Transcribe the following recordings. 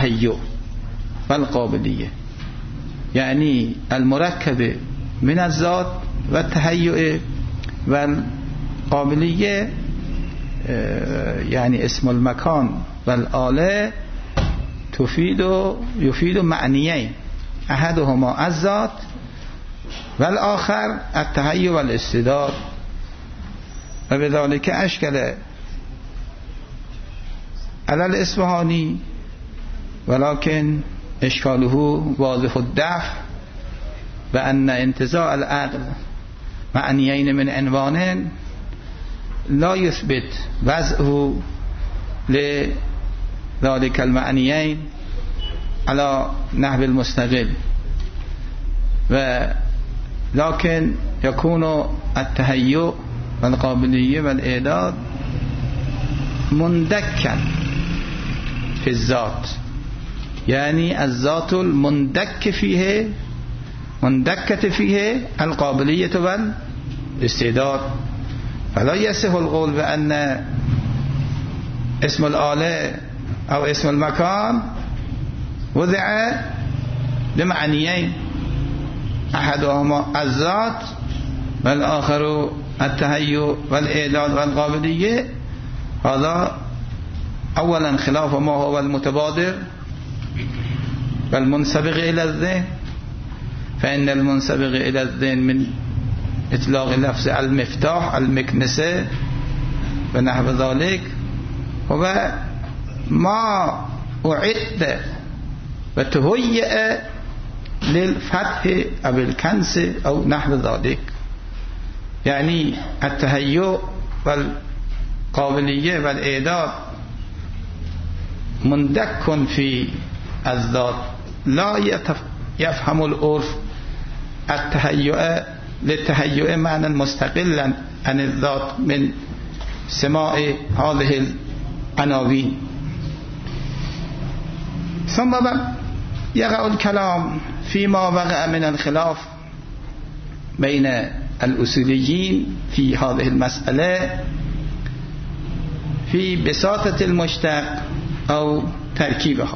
التهيؤ والقابلیه، یعنی المرکب من الذات و التهيؤ والقابلیه، یعنی اسم المکان والآله يفيد معنیین، احدهما الذات والآخر التهيؤ والاستعداد، و بذلك اشکل على الاصفهانی ولكن اشکاله واضح الدفع بأن انتزاع العقل معنیین من عنوان لا يثبت وضعه لذلك المعنيين على نحو المستقل، ولكن يكون التهيؤ والقابلية والإعداد مندكا في الذات، يعني الذات المندك فيه مندكة فيه القابلية والاستعداد، فلا يصح القول بأن اسم الآلة أو اسم المكان وضع لمعنيين، أحدهما الذات والآخر التهيؤ والإعداد والقابلية. هذا أولا خلاف ما هو المتبادر والمنسبق إلى الذهن، فإن المنسبق إلى الذهن من إطلاق لفظ المفتاح المكنسة ونحو ذلك هو ما أعد وتهيئ للفتح أو الكنس أو نحو ذلك، يعني التهيؤ والقابلية والإعداد مندك في الذات، لا يفهم العرف التهيؤ للتهيؤ معنى مستقلا عن الذات من سماع هذه العناوين. ثم يقع الكلام فيما وقع من الخلاف بين الأصوليين في هذه المسألة في بساطة المشتق أو تركيبها.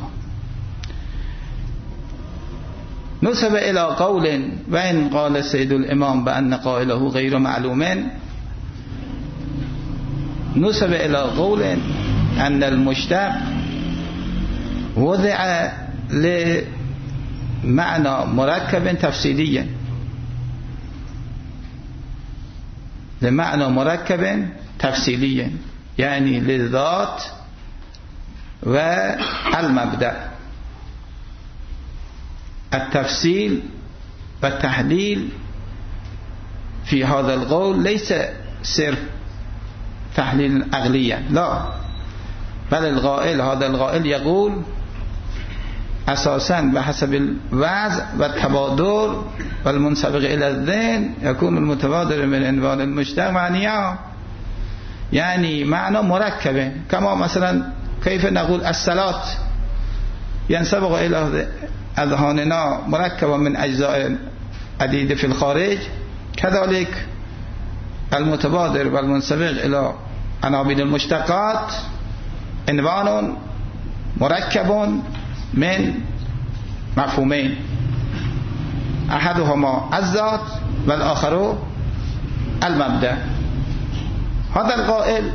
نسب إلى قول وإن قال السيد الإمام بأن قائله غير معلوم، نسب إلى قول أن المشتق وضع لمعنى مركب تفصيليا، لمعنى مركب تفصيليا، يعني للذات والمبدأ. التفصيل والتحليل في هذا القول ليس صرف تحليل عقليا، لا، بل القائل هذا القائل يقول أساسا بحسب الوضع والتبادر والمنسبق إلى الذهن يكون المتبادر من عنوان المشتق معنيا، يعني معنى مركبة، كما مثلا كيف نقول الصلاة ينسبق إلى أذهاننا مركبة من أجزاء عديدة في الخارج، كذلك المتبادر والمنسبق إلى عناوين المشتقات عنوان مركب من مفهومين، أحدهما الذات والآخر المبدأ. هذا القائل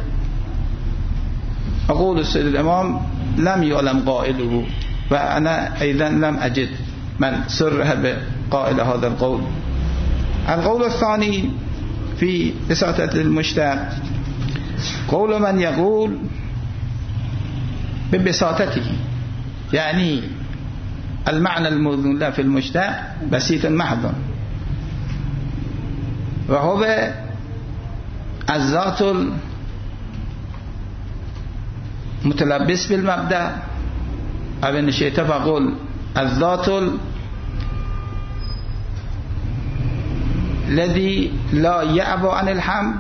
أقول السيد الإمام لم يعلم قائله، وأنا أيضا لم أجد من سرح بقائل هذا القول. القول الثاني في إساءة المشتق قول من يقول ببساطته، يعني المعنى الموضوع له في المشتق بسيط محض، وهو الذات المتلبس بالمبدأ، أو إن شئت فقل الذات الذي لا يعبو عن الحمل.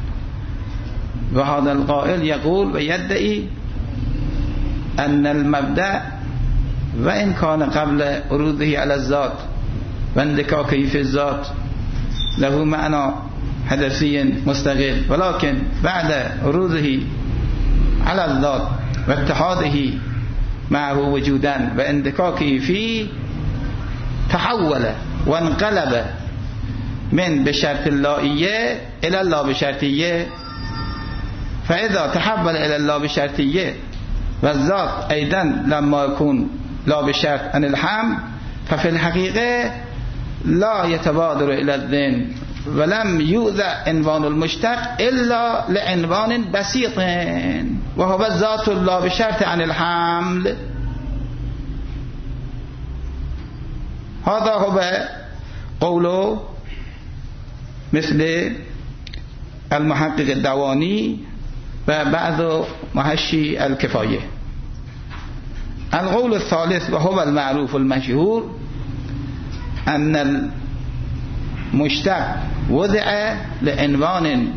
وهذا القائل يقول ويدعي أن المبدأ وإن كان قبل عروضه على الذات واندكاكه في الذات له معنى حدثي مستقل، ولكن بعد عروضه على الذات واتحاده معه وجودا واندكاكه فيه تحول وانقلب من بشرط اللائية إلى اللا بشرطية. فإذا تحول إلى اللا بشرطية والذات أيضا لما يكون لا بشرط عن الحمل، ففي الحقيقة لا يتبادر إلى الذهن ولم يوضع عنوان المشتق إلا لعنوان بسيط وهو الذات لا بشرط عن الحمل. هذا هو قوله مثل المحقق الدواني وبعض محشي الكفاية. القول الثالث وهو المعروف المشهور أن المشتق وضع لعنوان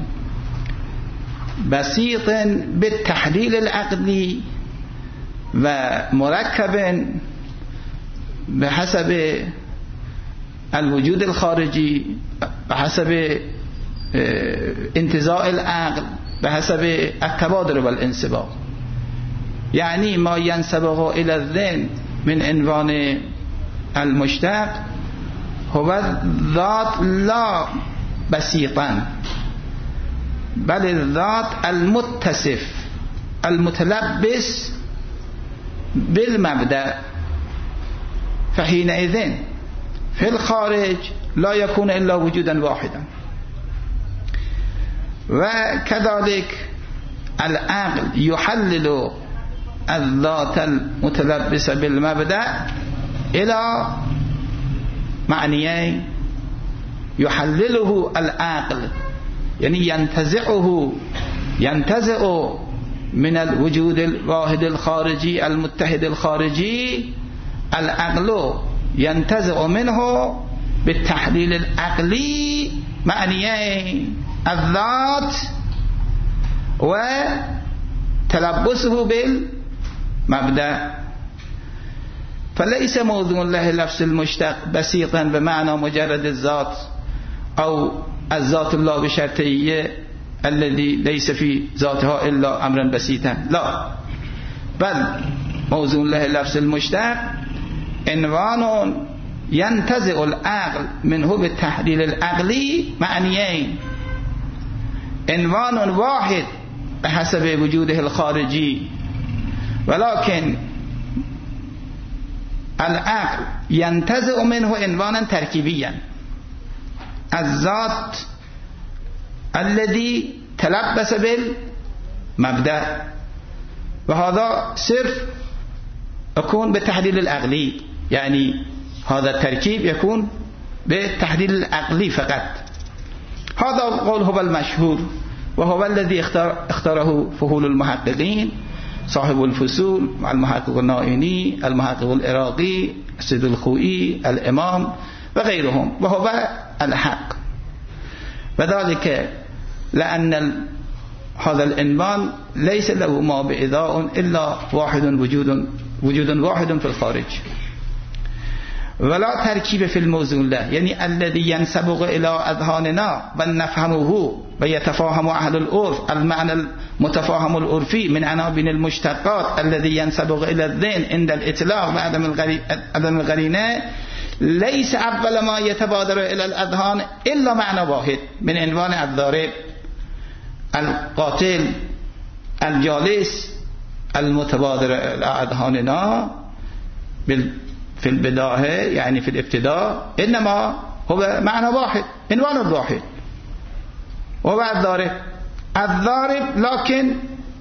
بسيط بالتحليل العقلي ومركب بحسب الوجود الخارجي، بحسب انتزاع العقل، بحسب التبادر والانسباق. يعني ما ينسبق إلى الذهن من عنوان المشتق هو الذات لا بسيطا، بل الذات المتصف المتلبس بالمبدأ. فحينئذ في الخارج لا يكون إلا وجودا واحدا. وكذلك العقل يحلل الذات المتلبسة بالمبدأ إلى معنيين: يحلله العقل يعني ينتزع من الوجود الواحد الخارجي المتحد الخارجي، العقل ينتزع منه بالتحليل العقلي معنيين: الذات وتلبسه بالمبدأ. فليس موضوع الله لفظ المشتق بسيطا بمعنى مجرد الذات أو الذات الله بشرطية الذي ليس في ذاتها إلا أمرا بسيطا، لا، بل موضوع الله لفظ المشتق عنوان ينتزع العقل منه بالتحليل العقلي معنيين: عنوان واحد بحسب وجوده الخارجي، ولكن العقل ينتزع منه عنوانا تركيبيا: الذات الذي تلبس بالمبدأ. وهذا صرف يكون بالتحليل العقلي، يعني هذا التركيب يكون بالتحليل العقلي فقط. هذا القول هو المشهور وهو الذي اختاره فهول المحققين، صاحب الفصول مع المحقق النائني، المحقق العراقي، السيد الخوئي، الإمام وغيرهم، وهو الحق. وذلك لأن هذا العنوان ليس له ما بإضاء إلا واحد وجود واحد في الخارج، ولا تركيب في الموضوع له، يعني الذي ينسبق إلى أذهاننا ونفهمه ويتفاهم أهل العرف المعنى المتفاهم العرفي من عناوين المشتقات الذي ينسبق إلى الذهن عند الإطلاق وعدم القرينة، ليس أول ما يتبادر إلى الأذهان إلا معنى واحد من عنوان الضارب، القاتل، الجالس. المتبادر إلى أذهاننا في البداية يعني في الابتداء إنما هو معنى واحد، عنوان واحد، وهو الضارب، لكن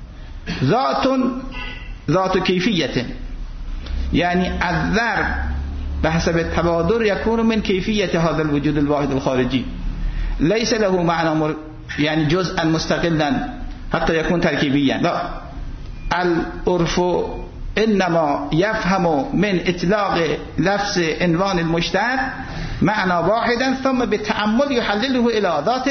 ذات كيفية، يعني الضرب بحسب التبادر يكون من كيفية هذا الوجود الواحد الخارجي، ليس له معنى يعني جزءا مستقلا حتى يكون تركيبيا، لا. العرف إنما يفهم من إطلاق لفظ عنوان المشتق معنى واحدا، ثم بالتأمل يحلله إلى ذات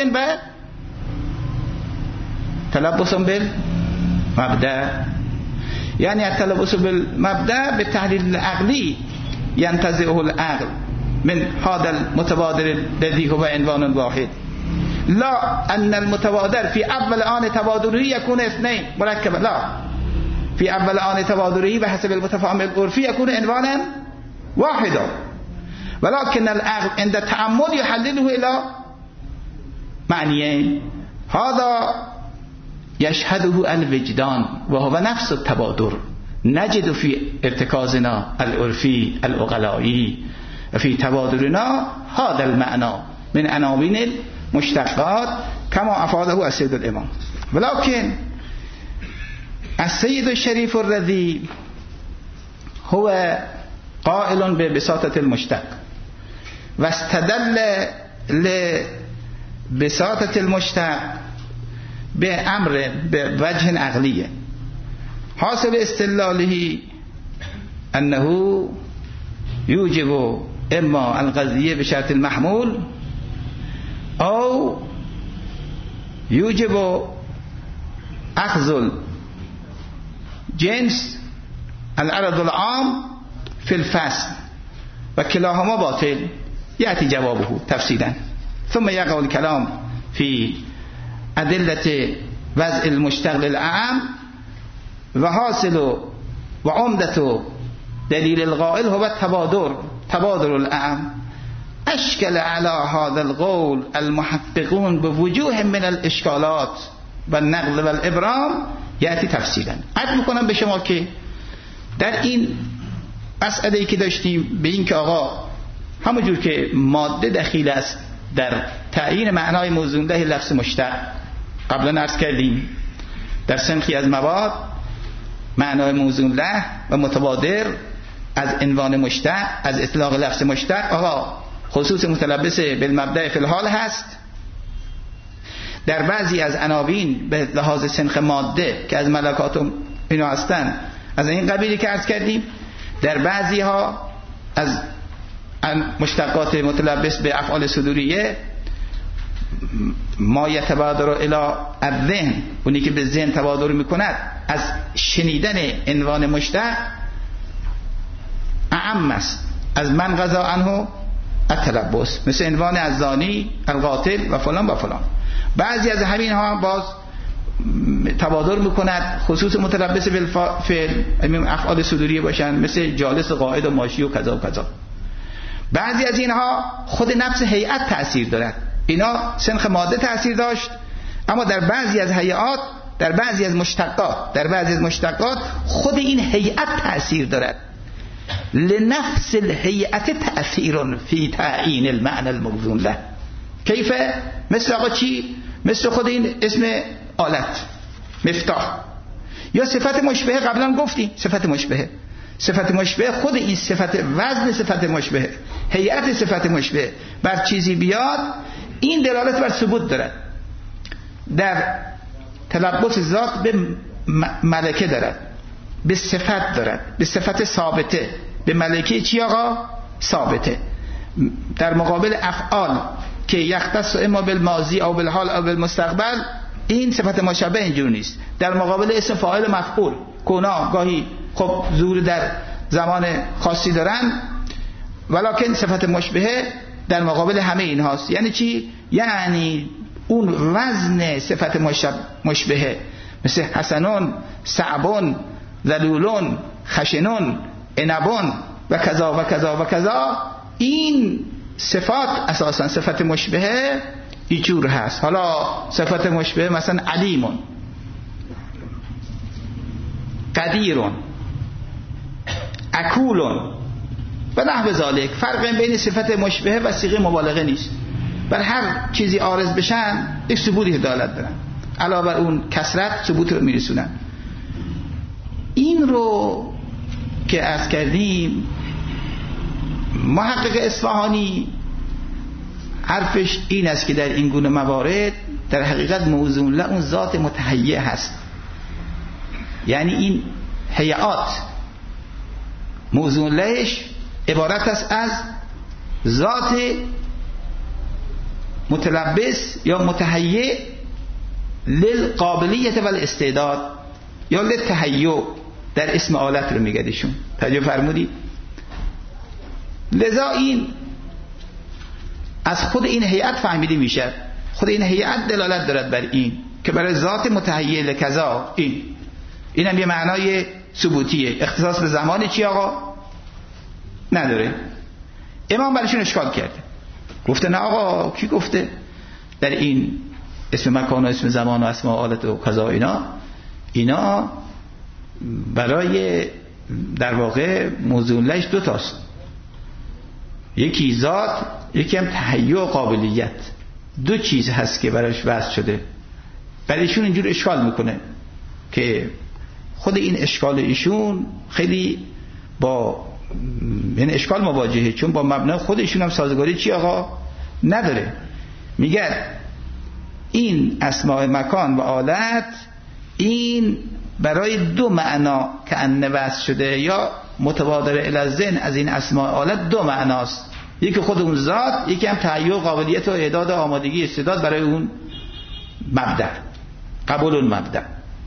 تلبس بالمبدأ. يعني التلبس بالمبدأ بالتحليل العقلي ينتزعه العقل من هذا المتبادر الذي هو عنوان واحد، لا أن المتبادر في أول آن تبادره يكون اثنين مركبا، لا. في اول آن تبادره بحسب المتفاهم العرفي يكون عنوانا واحدا ولكن العقل عند التأمل يحلله الى معنيين هذا يشهده الوجدان وهو نفس التبادر نجد في ارتكازنا العرفي العقلائي في تبادرنا هذا المعنى من عناوين المشتقات كما أفاده السيد الإمام. ولكن السيد الشريف الرضي هو قائل ببساطة المشتق واستدل لبساطة المشتق بأمر بوجه عقلي حاصل استدلاله أنه يوجب إما القضية بشرط المحمول أو يوجب أخذ الجنس العرض العام في الفصل وكلاهما باطل. يأتي جوابه تفصيلا ثم يقع الكلام في أدلة وضع المشتق للعام وحاصل وعمدة دليل القائل هو تبادر العام. أشكل على هذا القول المحققون بوجوه من الإشكالات والنقل والإبرام یأتی تفصیلا. عرض میکنم به شما که در این مسئله‌ای که داشتیم به این که آقا همونجور که ماده دخیل است در تعیین معنای موضوع له لفظ مشتق قبلا عرض کردیم در سنخی از مواد معنای موضوع له و متبادر از عنوان مشتق از اطلاق لفظ مشتق آقا خصوص متلبس بالمبدأ فی الحال هست. در بعضی از عناوین به لحاظ سنخ ماده که از ملکات اینا هستن از این قبیلی که عرض کردیم در بعضی ها از مشتقات متلبس به افعال صدوریه ما یتبادر الی الذهن اونی که به ذهن تبادر میکند از شنیدن عنوان مشتق اعم است از من قضا عنه التلبس مثل عنوان الزانی القاتل و فلان و فلان. بعضی از همین ها باز تبادر میکند خصوص متلبس بالفعل افعال صدوریه باشن مثل جالس قاعد و ماشی و کذا و کذا. بعضی از اینها خود نفس هیئت تأثیر دارد. اینا سنخ ماده تأثیر داشت اما در بعضی از هیئات در بعضی از مشتقات خود این هیئت تأثیر دارد. لنفس الهیئت تأثیر فی تعیین المعنى الموزون له. کیف؟ مثل آقا چی؟ مثل خود این اسم آلت مفتاح یا صفت مشبهه. قبلا گفتیم صفت مشبهه خود این صفت وزن صفت مشبهه هیئت صفت مشبهه بر چیزی بیاد این دلالت بر ثبوت دارد. در تلبس ذات به ملکه دارد به صفت دارد به صفت ثابته به ملکه چی آقا؟ ثابته. در مقابل افعال که یختص اما بالماضی او بالحال او بالمستقبل این صفت مشابه اینجور نیست. در مقابل اسم فاعل مفعول کنا گاهی خب ظهور در زمان خاصی دارن ولکن صفت مشبهه در مقابل همه این هاست. یعنی چی؟ یعنی اون وزن صفت مشبهه مثل حسنون صعبون ذلولون خشنون عنبون و کذا و کذا و کذا این صفات اساسا صفت مشبهه اینجور هست. حالا صفت مشبهه مثلا علیمون قدیرون اکولون و نحو ذالک. فرق بین صفت مشبهه و صیغه مبالغه نیست. بر هر چیزی عارض بشن یک ثبوتی دلالت دارن علاوه بر اون کثرت ثبوت رو میرسونن. این رو که عرض کردیم محقق اصفهانی حرفش این است که در این گونه موارد در حقیقت موضوع له اون ذات متهیئ هست. یعنی این هیئات موضوع لهش عبارت است از ذات متلبس یا متهیئ للقابلیت و الاستعداد یا للتهیئ در اسم آلت رو میگدشون. توجه فرمودید؟ لذا این از خود این هیئت فهمیده میشه. خود این هیئت دلالت دارد بر این که برای ذات متهیئ لکذا این اینم یه معنای ثبوتیه. اختصاص به زمان چی آقا؟ نداره. امام برایشون اشکال کرده، گفته نه آقا، کی گفته در این اسم مکان و اسم زمان و اسم آلت و کذا اینا برای در واقع موضوع لش دو تاست، یکی ذات، یکی هم تهیع و قابلیت. دو چیز هست که براش وضع شده. برایشون اینجور اشکال میکنه که خود این اشکال ایشون خیلی با این اشکال مواجهه، چون با مبنای خودشون هم سازگاری چی آقا نداره. میگه این اسماء مکان و آلت این برای دو معنا که وضع شده یا متبادر الی الذهن از این اسماء آلت دو معناست، یکی خود اون ذات، یکی هم تهیع و قابلیت و اعداد و آمادگی استعداد برای اون مبدأ، قبول اون مبدأ.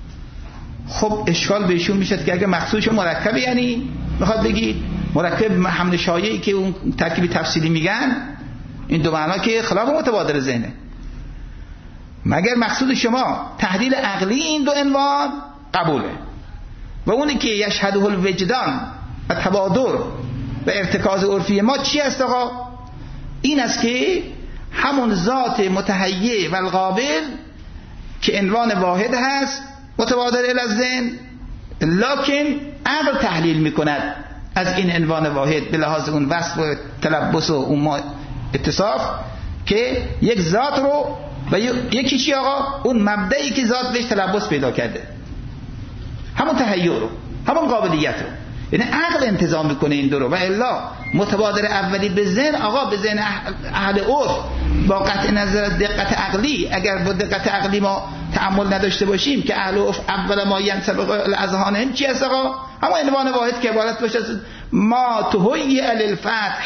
خب اشکال بهشون میشه که اگه مقصودش مرکب، یعنی میخواد بگی مرکب حمل شایعی که اون ترکیب تفصیلی میگن، این دو معنا که خلاف متبادر ذهنه. مگر مقصود شما تحلیل عقلی این دو عنوان قبوله، و اونی که یشهده الوجدان و تبادر و ارتکاز عرفی ما چی است آقا؟ این است که همون ذات متهیع و القابل که عنوان واحد هست متبادر الی الذهن، لکن عقل تحلیل میکند از این عنوان واحد به لحاظ اون وصف و تلبس و اون اتصاف که یک ذات رو و یکی چی آقا؟ اون مبدئی که ذات بهش تلبس پیدا کرده، همون تهیع رو، همون قابلیت رو. یعنی عقل انتظام میکنه این دو رو، و الا متبادر اولی به ذهن آقا، به ذهن اهل عرف با قطع نظر دقت عقلی، اگر با دقت عقلی ما تأمل نداشته باشیم که اهل عرف اول ما ینسبق الاذهان چی است آقا؟ همون عنوان واحد که عبارت باشه ما تهیئ للفتح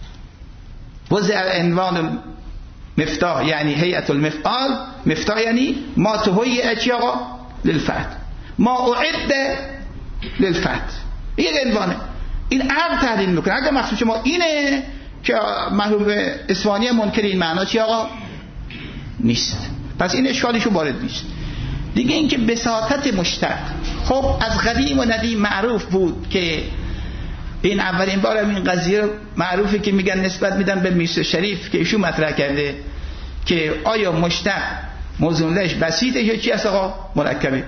وضع عنوان مفتاح، یعنی هیئت المفعال، مفتاح یعنی ما تهیئ چی آقا؟ للفتح، ما اعد للفتح، این عنوانه. این عقل تحلیل میکنه. اگر مقصود شما اینه که محروم اسفانی منکر این معنا چی آقا؟ نیست. پس این اشکالشون وارد نیست. دیگه اینکه بساطت مشتق، خب از قدیم و ندیم معروف بود که این اولین بار این قضیه معروفه که میگن نسبت میدن به میرزا شریف که ایشون مطرح کرده که آیا مشتق موضوع لش بسیطه یا چی است آقا؟ مرکبه.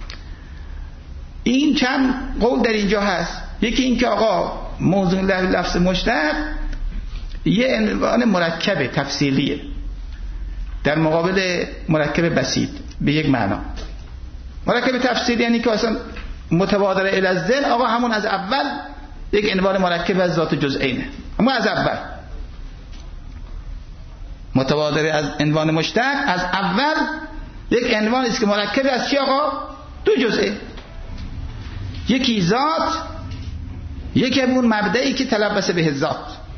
این چند قول در اینجا هست. یکی این که آقا موضوع لفظ مشتق یه عنوان مرکب تفصیلیه در مقابل مرکب بسیط به یک معنا. مرکب تفصیلی یعنی که اصلا متبادر الی الذهن آقا همون از اول یک عنوان مرکب از ذات جزئینه، اما از اول متبادر از عنوان مشتق از اول یک عنوانی است که مرکب از چی آقا؟ دو جزئه، یکی ذات، یکی همون مبدئی که تلبس به ذات،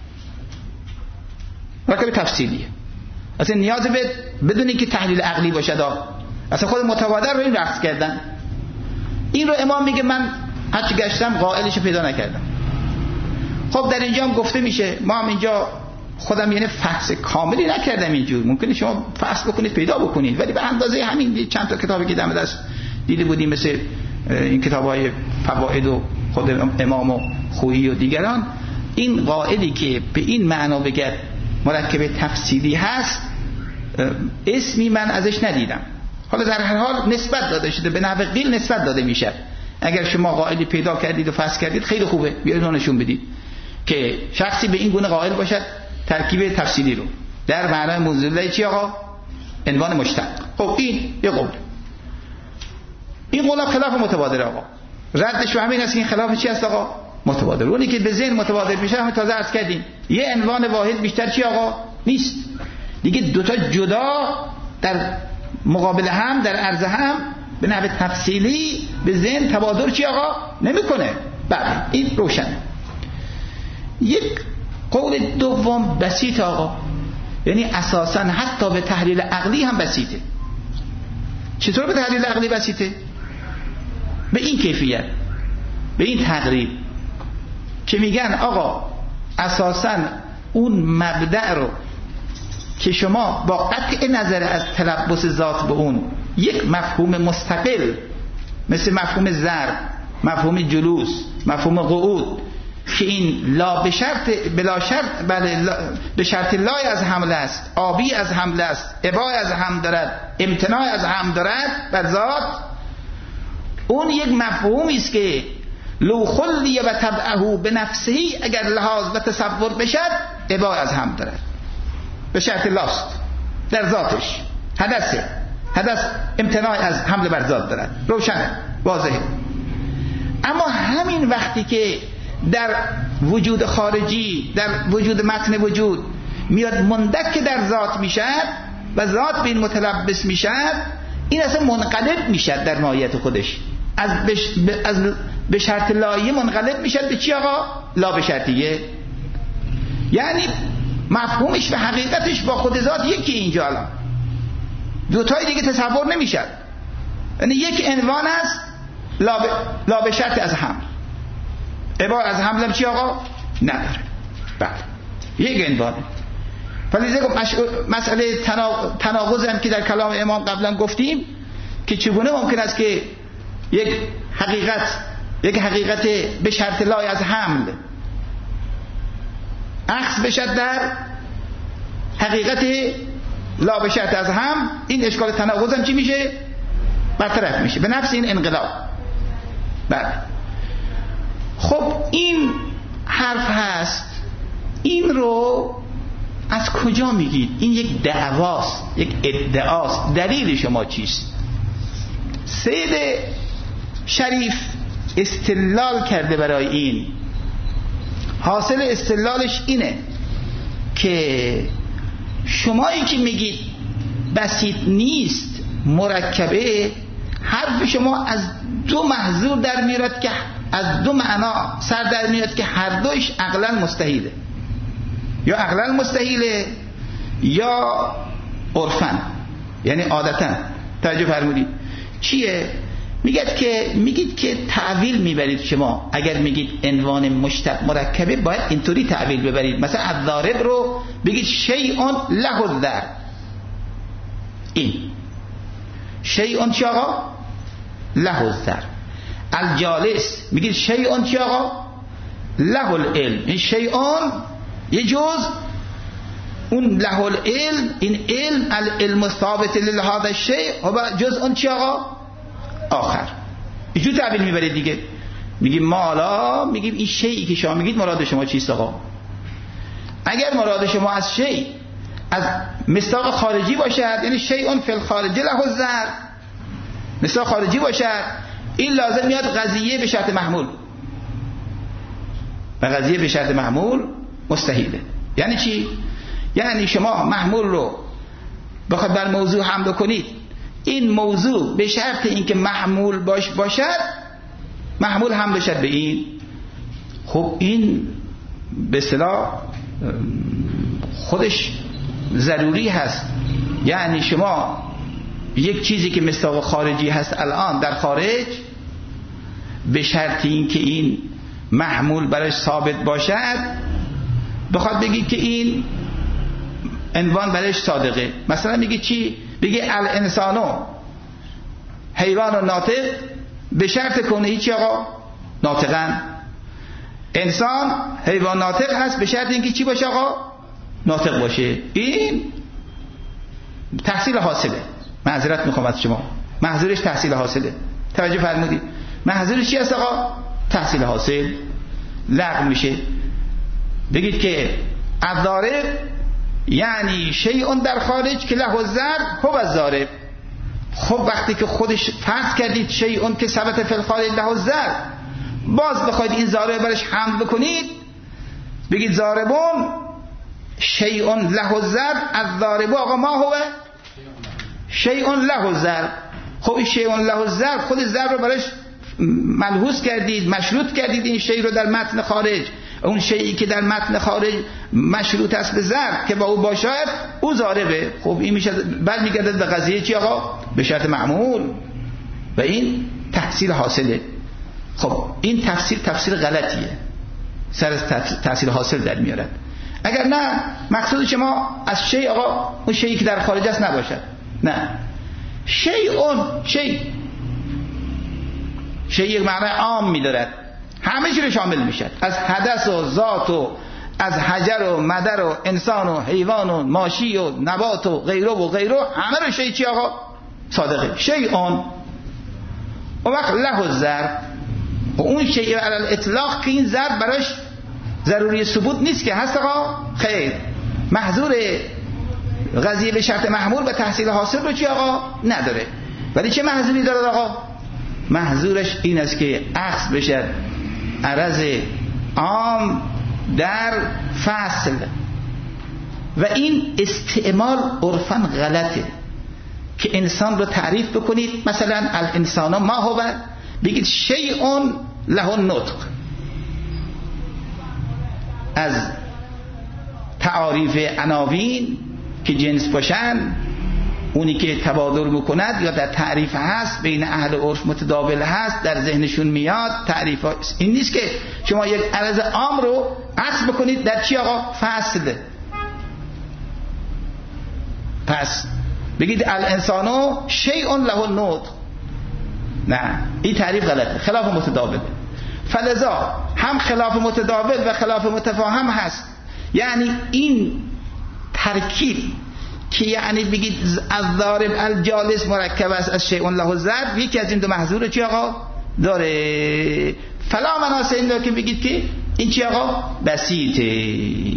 مرکب تفصیلیه. اصلا نیاز به بدونی که تحلیل عقلی باشد، اصلا خود متبادر رو این بحث کردن. این رو امام میگه من هرچی گشتم قائلش رو پیدا نکردم. خب در اینجا هم گفته میشه، ما هم اینجا خودم یعنی فحص کاملی نکردم اینجور، ممکنه شما فحص بکنید پیدا بکنید، ولی به اندازه همین چند تا کتابی که دم دست دیده بودیم مثل این کتاب‌های فواید و خود امام و خویی و دیگران، این قائلی که به این معنا بگه مرکب تفصیلی هست اسمی من ازش ندیدم. حالا در هر حال نسبت داده شده، به نحو قیل نسبت داده میشه. اگر شما قائلی پیدا کردید و فحص کردید خیلی خوبه، بیاید نشون بدید که شخصی به این گونه قائل باشد ترکیب تفصیلی رو در معنای موضوع چی آقا؟ عنوان مشتق. خب این یه قول. این قول خلاف متبادر آقا. ردش به همین است که این خلاف چی است آقا؟ متبادر. اونی که به ذهن متبادر میشه همین تازه عرض کردیم یه عنوان واحد بیشتر چی آقا؟ نیست. دیگه دوتا جدا در مقابل هم در عرض هم به نحو تفصیلی به ذهن تبادر چی آقا؟ نمیکنه. بله این روشنه. یک قول دوم بسیط آقا، یعنی اساسا حتی به تحلیل عقلی هم بسیطه. چطور به تحلیل عقلی بسیطه؟ به این کیفیت، به این تقریب که میگن آقا اساسا اون مبدأ رو که شما با قطع نظر از تلبس ذات به اون یک مفهوم مستقل مثل مفهوم ضرب، مفهوم جلوس، مفهوم قعود که این لا به شرط بلا شرط، بله به شرط لای از حمله است، آبی از حمله است، ابای از هم دارد، امتناع از هم دارد بر ذات، اون یک مفهومی است که لو خلی و تبعه به نفسهی اگر لحاظ و تصور بشد ابای از هم دارد، به شرط لاست در ذاتش، حدث امتناع از حمله بر ذات دارد، روشن واضحه. اما همین وقتی که در وجود خارجی، در وجود متن وجود میاد مندک در ذات میشد و ذات به این متلبس میشد، این اصلا منقلب میشد در ماهیت خودش، از به شرط لایه منقلب میشد به چی آقا؟ لا به شرطیه. یعنی مفهومش و حقیقتش با خود ذات یکی. اینجا الان دوتای دیگه تصور نمیشد، یعنی یک عنوان است لا به شرط از هم، عبارت از حمله چی آقا؟ نداره. بله یک عنوانه. فلیزه مسئله تناقض هم که در کلام امام قبلا گفتیم که چگونه ممکن است که یک حقیقت به شرط لای از حمل عکس بشد در حقیقت لا به شرط از هم، این اشکال تناقض هم چی میشه؟ برطرف میشه به نفس این انقلاب. بله خب این حرف هست، این رو از کجا میگید؟ این یک دعواست، یک ادعاست. دلیل شما چیست؟ سید شریف استدلال کرده برای این. حاصل استدلالش اینه که شمایی که میگید بسیط نیست، مرکبه، حرف شما از دو محذور در میاد که از دو معنا سر در میاد که هر دوش عقلا مستحیله، یا عقلا مستحیله یا عرفن، یعنی عادتا. توجه فرمودید چیه؟ میگید که تعویل میبرید شما. اگر میگید عنوان مشتق مرکبه باید اینطوری تعویل ببرید، مثلا الضارب رو بگید شیء له الضرب. این شیء چی آقا؟ له الضرب. الجالس میگید شیء چی آقا؟ له العلم. این شیء یه جز، اون له العلم، این علم العلم ثابت لهذا الشیء و جز اون چی آقا؟ آخر. اینجور تعبیر میبرید دیگه. میگیم ما حالا میگیم این شیئی که شما میگید مراد شما چیست آقا؟ اگر مراد شما از شیء از مصداق خارجی باشد، یعنی شیء فی الخارج له الضرب، مصداق خارجی باشد، این لازم میاد قضیه به شرط محمول، و قضیه به شرط محمول مستحیله. یعنی چی؟ یعنی شما محمول رو بخواد بر موضوع حمل کنید، این موضوع به شرط اینکه محمول باشد، محمول حمل بشد به این. خب این به اصطلاح خودش ضروری هست. یعنی شما یک چیزی که مصداق خارجی هست الان در خارج، به شرط اینکه این محمول برش ثابت باشد، بخواد بگید که این عنوان برش صادقه. مثلا میگه چی؟ بگه الانسانو حیوان و ناطق به شرط کنه هیچی آقا؟ ناطقن. انسان حیوان ناطق هست به شرط اینکه چی باشه آقا؟ ناطق باشه. این تحصیل حاصله. معذرت میخوام از شما، محظورش تحصیل حاصله. توجه فرمودید؟ محظورش چی هست آقا؟ تحصیل حاصل. لغو میشه. بگید که الضارب یعنی شیء در خارج که له الضرب هو الضارب. خب وقتی که خودش فرض کردید شیء که ثبت فی الخارج له الضرب، باز بخواید این ضارب برش حمل بکنید، بگید ضاربون شیء له الضرب، الضارب آقا ما هو شیء له الضرب. خب این شیء له الضرب، خود ضرب رو برش ملحوظ کردید، مشروط کردید این شیء رو در متن خارج. اون شیئی که در متن خارج مشروط است به ضرب که با او باشد، او ضاربه. خب این میشه بعد میگردد به قضیه چی آقا؟ به شرط معمول، و این تحصیل حاصله. خب این تفسیر غلطیه، سر از تحصیل حاصل در میارد. اگر نه مقصود شما از شیء آقا اون شیئی که در خارج است نباشد، نه، شیء شیء یک معنای عام می‌دارد، همه چی رو شامل میشه، از حدث و ذات و از حجر و مدر و انسان و حیوان و ماشی و نبات و غیره و غیره، همه رو شیء چی آقا؟ صادقه. شیء اون وقت له الضرب، و اون شیء علی الاطلاق که این ضرب براش ضروری ثبوت نیست که هست آقا؟ خیر، محظور قضیه به شرط محمول و تحصیل حاصل رو چی آقا؟ نداره. ولی چه محظوری داره آقا؟ محظورش این است که اخذ بشه عرض عام در فصل، و این استعمال عرفاً غلطه که انسان رو تعریف بکنید مثلا الانسان ما هو، بگید شیء له النطق. از تعاریف عناوین که جنس باشن، اونی که تبادل میکند یا در تعریف هست بین اهل عرف متداول هست در ذهنشون میاد تعریف ها. این نیست که شما یک عرض عام رو عطف بکنید در چی آقا؟ فصل. پس بگید الانسانو شیء له النطق، نه، این تعریف غلطه، خلاف متداول. فلذا هم خلاف متداول و خلاف متفاهم هست. یعنی این ترکیب که یعنی بگید الضارب الجالس مرکب است از شیء له الضرب، یکی از این دو محظور چی آقا داره. فلا مناسه این داره که بگید که این چی آقا بسیطه.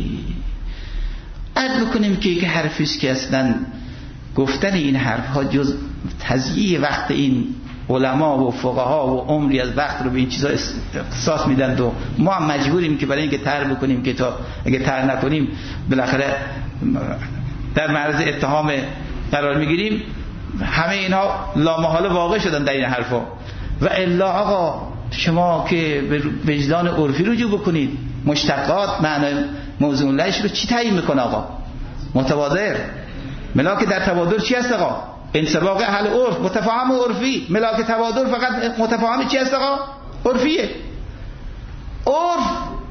عرض بکنیم که یک حرفی است که اصلا گفتن این حرف ها جز تضییع وقت این علما و فقها و عمری از وقت رو به این چیزا اختصاص میدن و ما هم مجبوریم که برای اینکه طرح بکنیم که تا اگه طرح نکنیم بالاخره در معرض اتهام قرار میگیریم. همه اینها لامحاله واقع شدن در این حرفا. و الا آقا شما که به وجدان عرفی رجوع بکنید، مشتقات معنای موضوع لهش رو چی تعیین میکنه آقا؟ متبادر. ملاک در تبادر چی هست آقا؟ انسباق اهل عرف، متفاهم و عرفی. ملاک تبادر فقط متفاهم چی هست آقا؟ عرفیه. عرف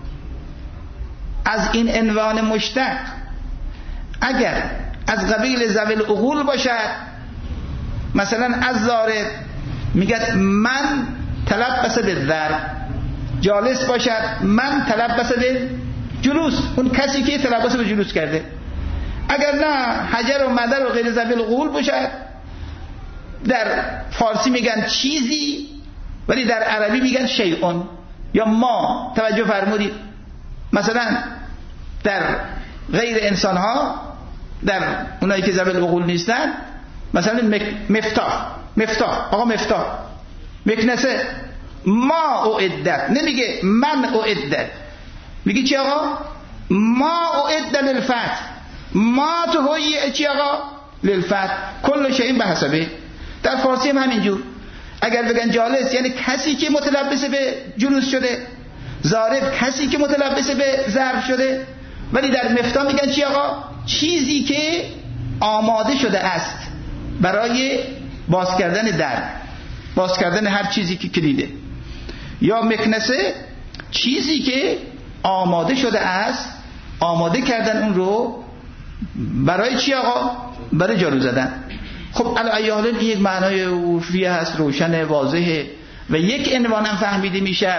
از این عنوان مشتق اگر از قبیل ذوی العقول باشد، مثلا از ضارب میگه من تلبس بالضرب، جالس باشد من تلبس بالجلوس، اون کسی که تلبس به جلوس کرده. اگر نه حجر و مدر و غیر ذوی العقول باشد، در فارسی میگن چیزی ولی در عربی میگن شیئون یا ما. توجه فرمودید مثلا در غیر انسان ها، در اونایی که ذوی العقول نیستن، مثلا مفتاح آقا مفتاح، مکنسه ما اعدت، نمیگه من اعدت، میگه چی آقا؟ ما اعدت للفتح، ما تو هیئ چی آقا؟ للفتح، کل شیء به حسبه. در فارسی هم همینجور. اگر بگن جالس یعنی کسی که متلبس به جلوس شده، ضارب کسی که متلبس به ضرب شده، ولی در مفتاح میگن چی آقا؟ چیزی که آماده شده است برای باز کردن در، باز کردن هر چیزی که کلیده. یا مکنسه چیزی که آماده شده است، آماده کردن اون رو برای چی آقا؟ برای جارو زدن. خب الایال این یک معنای عرفی هست، روشن واضحه و یک عنوان هم فهمیده میشه.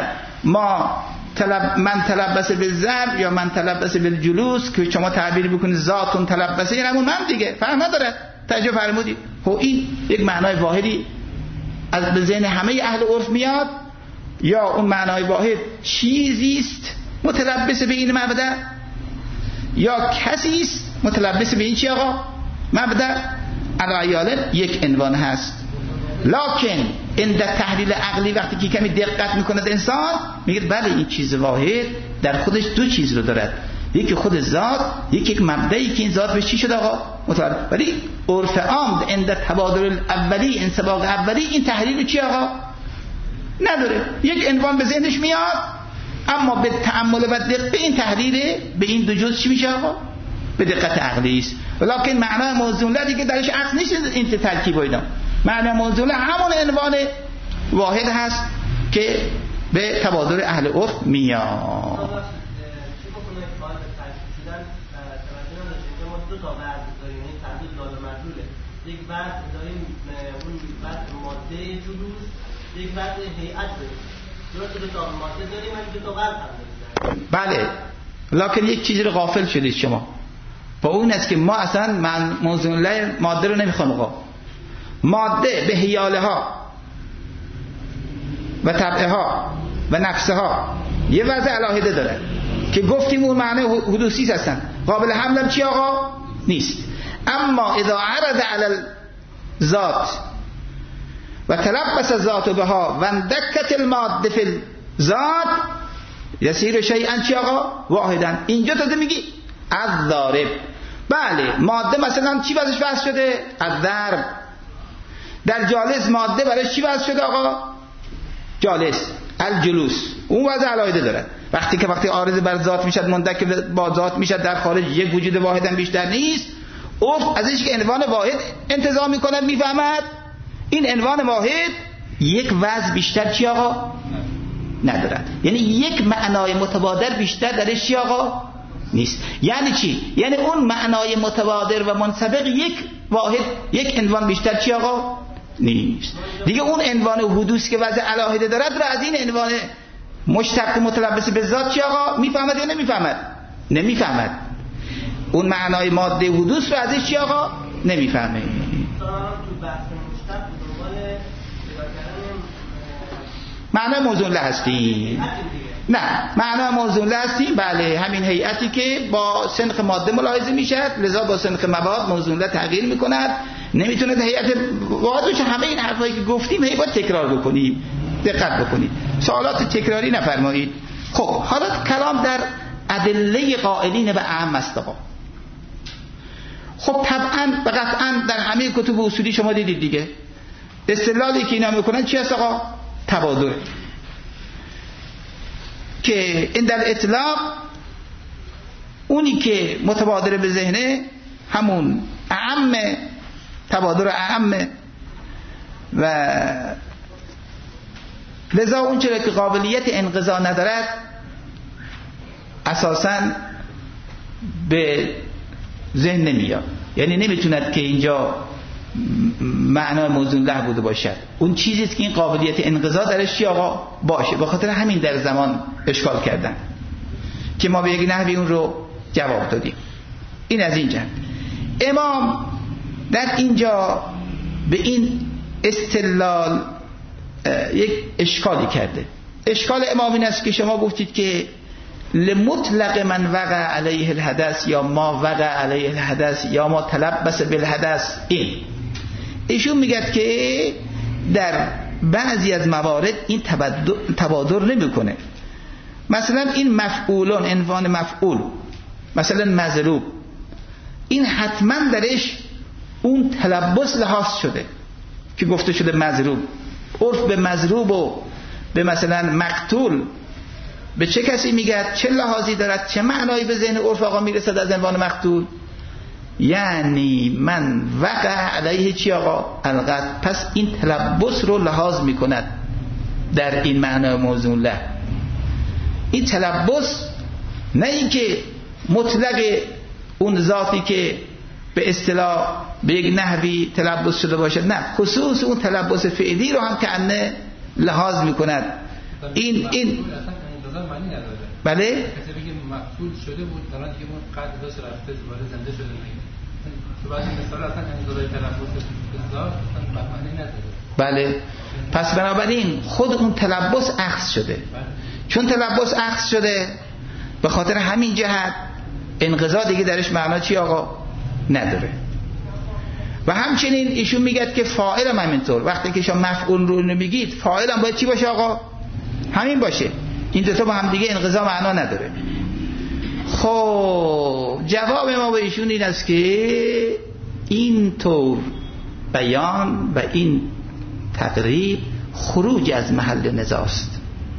من تلبس بالضرب یا من تلبس بالجلوس که شما تعبیر بکنید ذاتون تلبسه، یعنی همون من دیگه، فهم نداره. توجه فرمودید؟ خب این یک معنای واحدی از به ذهن همه اهل عرف میاد، یا اون معنای واحد چیزی است متلبس به این مبدا، یا کسی است متلبس به این چی آقا؟ مبدا. الایال یک عنوان هست. لکن عند تحلیل عقلی وقتی که کمی دقت میکند انسان میگه بله این چیز واحد در خودش دو چیز رو دارد، یکی خود ذات، یکی یک مبدایی که این ذات به چی شده آقا؟ متعارف. ولی عرف عام عند تبادل اولی، انسباق اولی، این تحلیل چی آقا؟ نداره. یک عنوان به ذهنش میاد، اما به تأمل و دقت این تحلیل به این دو جزء چی میشه آقا؟ به دقت عقلی است. ولکن معنای موضوع دیگه درش عقل نیست این ترکیب و اینا. معنی موضوع همون عنوان واحد هست که به تبادل اهل عرف میاد. دو تا وضع داریم، یعنی تعدد دال و مدلوله. یک وضع داریم اون وضع ماده جلوس یک وضع هیئت درست دو تا ماده داریم ولی دو تا قلب هم داریم. بله، لکن یک چیزی رو غافل شدید شما، با اون است که ما اصلا موضوع ماده رو نمیخوام. آقا ماده به حیاله ها و طبعه ها و نفسه ها یه وضع علاهده داره که گفتیم اون معنی حدوثی هستن، قابل حملم چی آقا؟ نیست. اما اذا عرض علی الذات و تلبس الذات بها و اندکت الماده فی الذات یصیر شیئا چی آقا؟ واحدا. اینجا تو میگی الضارب. بله، ماده مثلا چی وضعش وضع شده؟ الضرب. در جالس ماده برای چی وضع شده آقا؟ جالس. الجلوس اون وضع علاهده داره. وقتی عارض بر ذات میشد مندک با ذات میشد، در خارج یک وجود واحد هم بیشتر نیست. عرف ازش که عنوان واحد انتزاع میکنه، میفهمد این عنوان واحد یک وضع بیشتر چی آقا؟ ندارد. یعنی یک معنای متبادر بیشتر درش چی آقا؟ نیست. یعنی چی؟ یعنی اون معنای متبادر و منسبق یک واحد، یک عنوان بیشتر چی آقا؟ نیست. دیگه اون عنوان حدوث که وضع علاهده دارد را از این عنوان مشتق متلبس به ذات چی آقا؟ میفهمد یا نمیفهمد؟ نمیفهمد. اون معنای ماده حدوث رو ازش چی آقا؟ نمیفهمه. تو بحث مشتق دنبال معنای موضوع له هستی؟ نه، معنای موضوع له هستی. بله، همین هیئتی که با سنخ ماده ملاحظه میشد، لذا با سنخ مواد موضوع له تغییر میکند، نمیتونه هیئت واحد بشه. همه این حرفایی که گفتیم هی باید تکرار بکنیم، دقت بکنید، سوالات تکراری نفرمایید. خب حالا کلام در ادله قائلین به اعم است آقا. خب طبعا و قطعا در همه کتب اصولی شما دیدید دیگه، استدلالی که اینا میکنن چی هست آقا؟ تبادر. که این در اطلاق اونی که متبادر به ذهنه همون اعم، تبادر اعم، و لذا اون چرا که قابلیت انقضا ندارد اساساً به ذهن نمیاد. یعنی نمیتوند که اینجا معنای موضوع له بوده باشد. اون چیزی است که این قابلیت انقضا درش چی آقا؟ باشه. به خاطر همین در زمان اشکال کردن که ما به یک نحوی اون رو جواب دادیم. این از اینجا امام در اینجا به این استدلال یک اشکالی کرده. اشکال امام این است که شما گفتید که لمطلق من وقع علیه الحدث یا ما وقع علیه الحدث یا ما تلبس بالحدث. ایشون میگه که در بعضی از موارد این تبادر نمیکنه. مثلا این مفعولون، عنوان مفعول، مثلا مضروب، این حتما درش اون تلبس لحاظ شده که گفته شده مضروب. عرف به مضروب و به مثلا مقتول به چه کسی میگه؟ چه لحاظی دارد؟ چه معنایی به ذهن عرف آقا میرسد از عنوان مقتول؟ یعنی من وقع علیه چی آقا؟ القتل. پس این تلبس رو لحاظ میکند در این معنای موضوع له. این تلبس نه این که مطلق اون ذاتی که به اصطلاح به یک نحوی تلبس شده باشد، نه، خصوص اون تلبس فعلی رو هم که انه لحاظ میکند. این معنی نداره. بله؟ کسی بگه مقتول شده بود در حالی که اون قتل داشت رفته دوباره زنده شده نگید. تو بعضی مثال اصلا انزالای تلبس بزار اصلا معنی نداره. بله. پس بنابراین خود اون تلبس اخذ شده. چون تلبس اخذ شده به خاطر همین جهت انقضا دیگه درش معنا چی آقا؟ نداره. و همچنین ایشون میگه که فاعل هم همینطور. وقتی که شما مفعول رو نمیگید فاعل هم باید چی باشه آقا؟ همین باشه. این دو تا با هم دیگه انقضا معنا نداره. خب جواب ما به ایشون این است که این طور بیان و این تقریب خروج از محل نزاع است.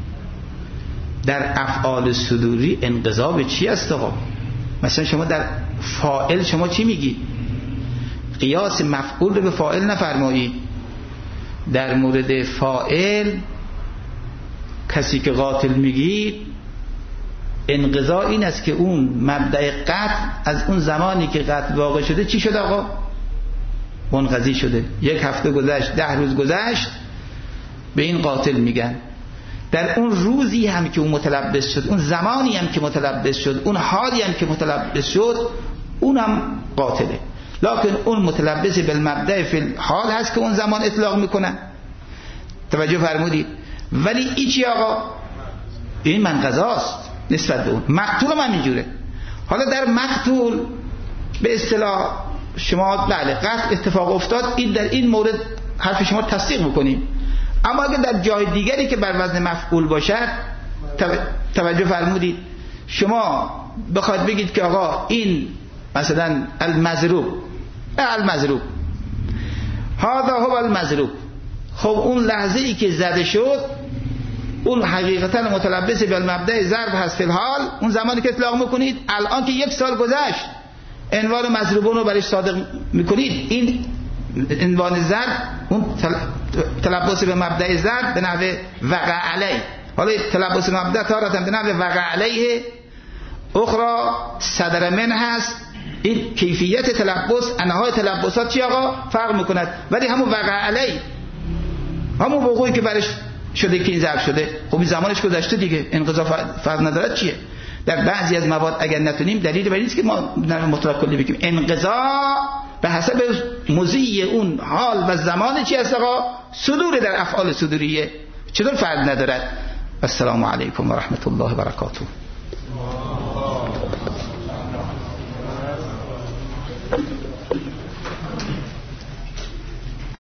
در افعال صدوری انقضا به چی است آقا؟ مثلا شما در فاعل شما چی میگی؟ قیاس مفعول رو به فاعل نفرمایید. در مورد فاعل کسی که قاتل میگید انقضا این است که اون مبدأ قتل از اون زمانی که قتل واقع شده چی شده آقا؟ منقضی شده. 1 هفته گذشت، 10 روز گذشت، به این قاتل میگن. در اون روزی هم که اون متلبس شد، اون زمانی هم که متلبس شد، اون حالی هم که متلبس شد، اونم قاتله. لکن اون متلبس بالمبدأ فی الحال هست که اون زمان اطلاق میکنن. توجه فرمودید؟ ولی ایچی آقا این منقضاست نسبت به اون. مقتول هم اینجوره. حالا در مقتول به اصطلاح شما بله قتل اتفاق افتاد، این در این مورد حرف شما تصدیق میکنیم. اما اگر در جای دیگری که بر وزن مفعول باشد، توجه فرمودید، شما بخواید بگید که آقا این مثلا المضروب هذا هو المضروب، خب اون لحظه ای که زده شد اون حقیقتا متلبس بالمبدأ ضرب هست فی الحال. اون زمانی که اطلاق میکنید، الان که 1 سال گذشت عنوان مضروبون رو برش صادق میکنید، این عنوان ضرب اون تلبس به مبدأ ضرب به نحو وقع علیه. حالا تلبس به مبدأ تارة به نحو وقع علیه، اخرى صدر من هست. این کیفیت تلبس، انواع تلبسات چی آقا فرق میکند، ولی همون وقع علیه، همون وقوعی که برش شده که این ضرب شده، خب این زمانش گذشته دیگه، انقضا فرق ندارد. چیه در بعضی از مواد اگر نتونیم دلیل بر نیست که ما مطلق کلی بگیم انقضا به حسب مضی اون حال و زمان چی هست آقا صدور در افعال صدوریه، چطور فرق ندارد. السلام علیکم و رحمت الله و برکاته.